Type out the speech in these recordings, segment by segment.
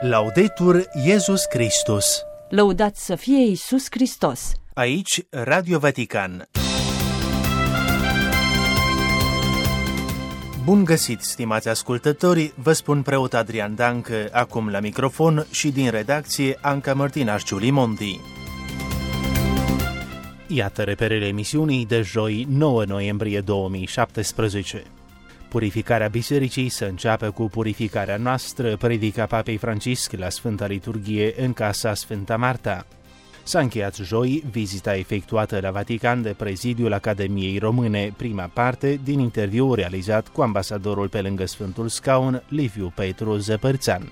Laudetur Iesus Christus. Lăudat să fie Iisus Hristos. Aici Radio Vatican. Bun găsit, stimați ascultători, vă spun preot Adrian Dancă, acum la microfon, și din redacție Anca Mărtinaș Giulimonti. Iată reperele emisiunii de joi 9 noiembrie 2017. Purificarea bisericii să înceapă cu purificarea noastră, predica Papei Francisc la Sfânta Liturghie în Casa Sfânta Marta. S-a încheiat joi vizita efectuată la Vatican de prezidiul Academiei Române, prima parte din interviu realizat cu ambasadorul pe lângă Sfântul Scaun, Liviu Petru Zăpărțan.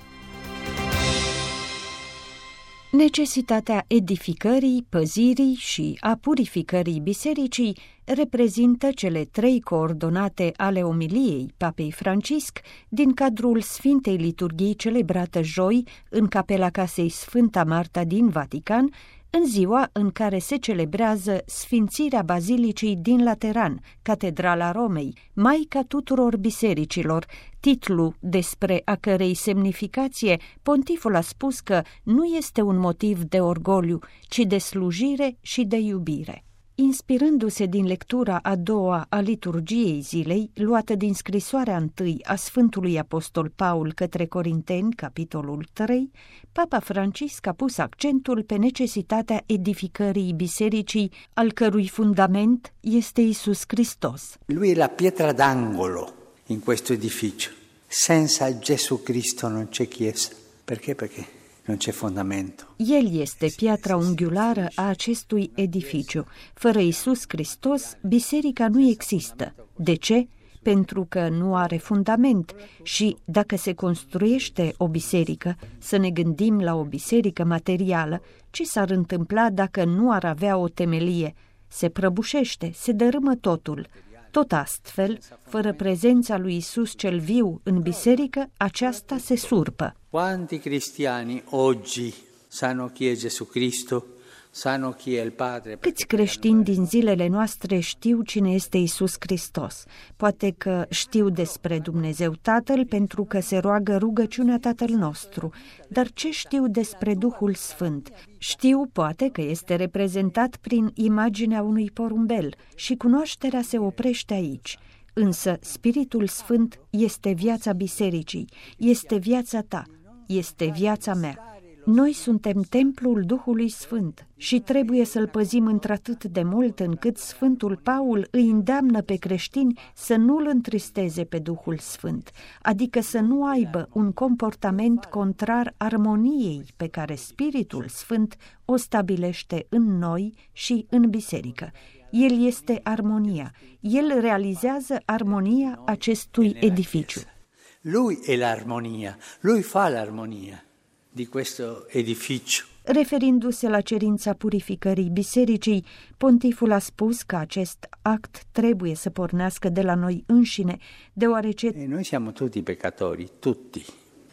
Necesitatea edificării, păzirii și a purificării bisericii reprezintă cele trei coordonate ale omiliei Papei Francisc din cadrul Sfintei Liturghii celebrată joi în Capela Casei Sfânta Marta din Vatican, în ziua în care se celebrează sfințirea Bazilicii din Lateran, Catedrala Romei, Maica tuturor bisericilor, titlu despre a cărei semnificație pontiful a spus că nu este un motiv de orgoliu, ci de slujire și de iubire. Inspirându-se din lectura a doua a liturgiei zilei, luată din scrisoarea întâi a Sfântului Apostol Paul către Corinteni, capitolul 3, Papa Francisc a pus accentul pe necesitatea edificării bisericii, al cărui fundament este Iisus Hristos. Lui è la pietra d'angolo in questo edificio. Senza Gesù Cristo non c'è chiesa. Perché? Perché non c'è fondamento. El este piatra unghiulară a acestui edificiu. Fără Iisus Hristos, biserica nu există. De ce? Pentru că nu are fundament și dacă se construiește o biserică, să ne gândim la o biserică materială, ce s-ar întâmpla dacă nu ar avea o temelie? Se prăbușește, se dărâmă totul. Tot astfel, fără prezența lui Iisus cel viu în biserică, aceasta se surpă. Quanti cristiani oggi sanno chi è Gesù Cristo, sanno chi è il Padre? Câți creștini din zilele noastre știu cine este Iisus Hristos? Poate că știu despre Dumnezeu Tatăl pentru că se roagă rugăciunea Tatăl nostru, dar ce știu despre Duhul Sfânt? Știu poate că este reprezentat prin imaginea unui porumbel și cunoașterea se oprește aici. Însă Spiritul Sfânt este viața bisericii, este viața ta, este viața mea. Noi suntem templul Duhului Sfânt și trebuie să-l păzim într-atât de mult încât Sfântul Paul îi îndeamnă pe creștini să nu-l întristeze pe Duhul Sfânt, adică să nu aibă un comportament contrar armoniei pe care Spiritul Sfânt o stabilește în noi și în biserică. El este armonia. El realizează armonia acestui edificiu. Lui è l'armonia, lui fa l'armonia di questo edificio. Referindu-se la cerința purificării bisericii, pontiful a spus că acest act trebuie să pornească de la noi înșine, deoarece Noi siamo tutti peccatori, tutti.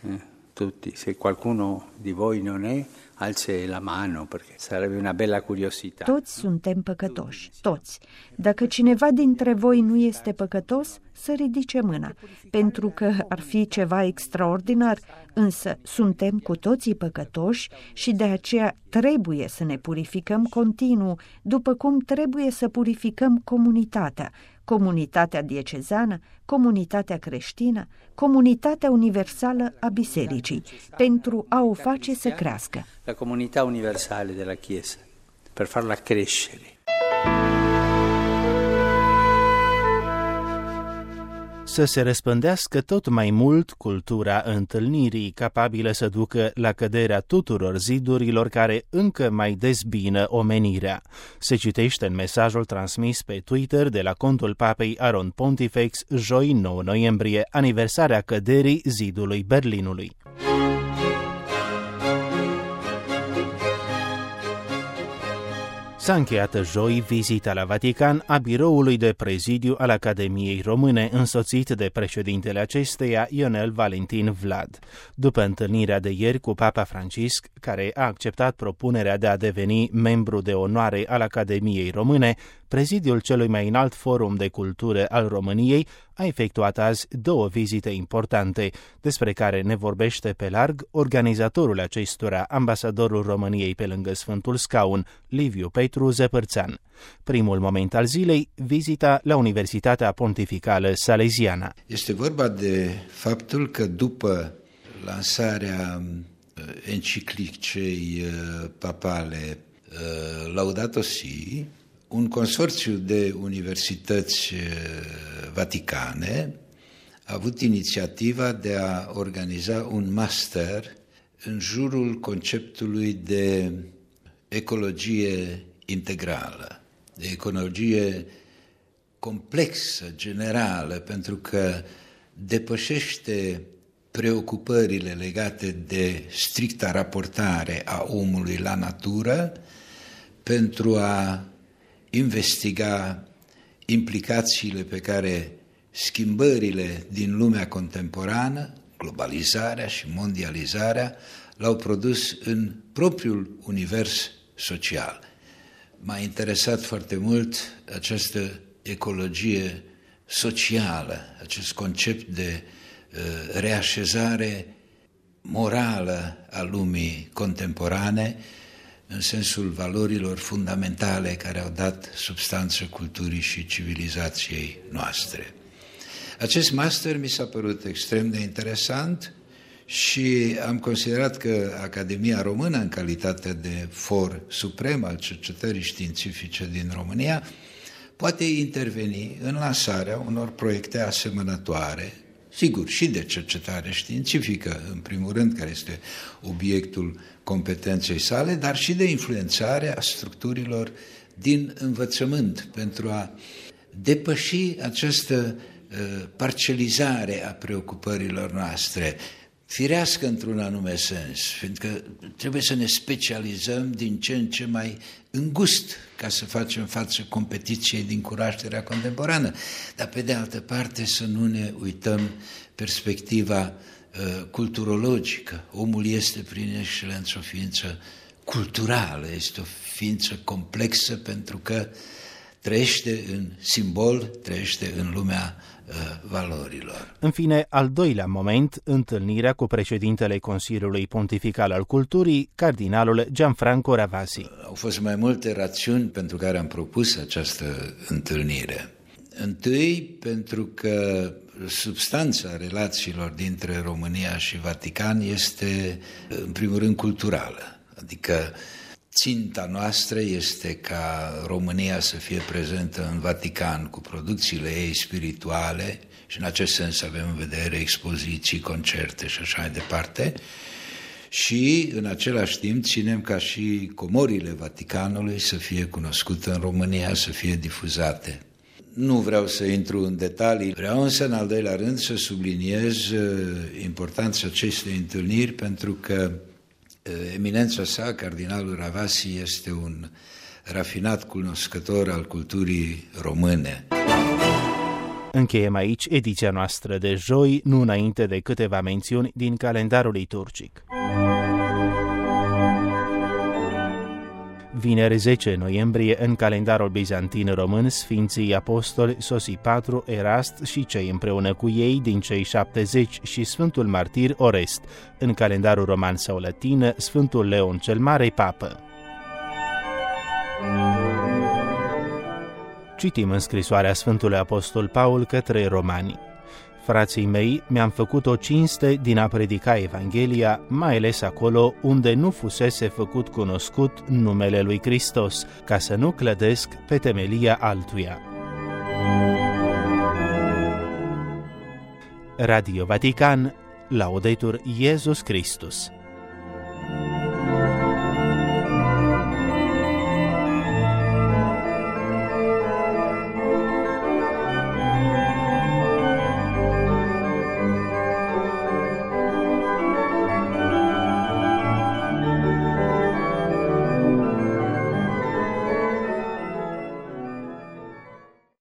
Tutti. Se qualcuno di voi non è, alze la mano, perché sarebbe una bella curiosità. toți suntem păcătoși, toți. Dacă cineva dintre voi nu este păcătos, să ridice mâna, pentru că ar fi ceva extraordinar, însă suntem cu toții păcătoși și de aceea trebuie să ne purificăm continuu, după cum trebuie să purificăm comunitatea diecezană, comunitatea creștină, comunitatea universală a bisericii, pentru a o face să crească. La comunità universale della Chiesa, per farla crescere. Să se răspândească tot mai mult cultura întâlnirii, capabilă să ducă la căderea tuturor zidurilor care încă mai dezbină omenirea. Se citește în mesajul transmis pe Twitter de la contul Papei Aron Pontifex, joi 9 noiembrie, aniversarea căderii zidului Berlinului. S-a încheiat joi vizita la Vatican a biroului de prezidiu al Academiei Române, însoțit de președintele acesteia, Ionel Valentin Vlad. După întâlnirea de ieri cu Papa Francisc, care a acceptat propunerea de a deveni membru de onoare al Academiei Române, Prezidiul celui mai înalt forum de cultură al României a efectuat azi 2 vizite importante, despre care ne vorbește pe larg organizatorul acestora, ambasadorul României pe lângă Sfântul Scaun, Liviu Petru Zăpârțan. Primul moment al zilei, vizita la Universitatea Pontificală Salesiană. Este vorba de faptul că după lansarea enciclicei papale Laudato Si, un consorțiu de universități vaticane a avut inițiativa de a organiza un master în jurul conceptului de ecologie integrală, de ecologie complexă, generală, pentru că depășește preocupările legate de stricta raportare a omului la natură pentru a investiga implicațiile pe care schimbările din lumea contemporană, globalizarea și mondializarea, l-au produs în propriul univers social. M-a interesat foarte mult această ecologie socială, acest concept de reașezare morală a lumii contemporane, în sensul valorilor fundamentale care au dat substanță culturii și civilizației noastre. Acest master mi s-a părut extrem de interesant și am considerat că Academia Română, în calitate de for suprem al cercetării științifice din România, poate interveni în lansarea unor proiecte asemănătoare, sigur, și de cercetare științifică, în primul rând, care este obiectul competenței sale, dar și de influențare a structurilor din învățământ, pentru a depăși această parcelizare a preocupărilor noastre, firească într-un anume sens, fiindcă trebuie să ne specializăm din ce în ce mai îngust ca să facem față competiției din cunoașterea contemporană, dar pe de altă parte să nu ne uităm perspectiva culturologică. Omul este prin excelență o ființă culturală, este o ființă complexă pentru că trăiește în simbol, trăiește în lumea valorilor. În fine, al doilea moment, întâlnirea cu președintele Consiliului Pontifical al Culturii, cardinalul Gianfranco Ravasi. Au fost mai multe rațiuni pentru care am propus această întâlnire. Întâi, pentru că substanța relațiilor dintre România și Vatican este, în primul rând, culturală. Adică ținta noastră este ca România să fie prezentă în Vatican cu producțiile ei spirituale și în acest sens avem în vedere expoziții, concerte și așa mai departe. Și în același timp ținem ca și comorile Vaticanului să fie cunoscute în România, să fie difuzate. Nu vreau să intru în detalii, vreau însă în al doilea rând să subliniez importanța acestei întâlniri pentru că eminența sa, cardinalul Ravasi, este un rafinat cunoscător al culturii române. Încheiem aici ediția noastră de joi, nu înainte de câteva mențiuni din calendarul liturgic. Vineri 10 noiembrie, în calendarul bizantin român, Sfinții Apostoli Sosipatru, Erast și cei împreună cu ei din cei 70 și Sfântul Martir Orest. În calendarul roman sau latin, Sfântul Leon cel Mare, Papă. Citim în scrisoarea Sfântului Apostol Paul către Romani. Frații mei, mi-am făcut o cinste din a predica Evanghelia, mai ales acolo unde nu fusese făcut cunoscut numele lui Hristos, ca să nu clădesc pe temelia altuia. Radio Vatican, Laudetur Iesus Christus.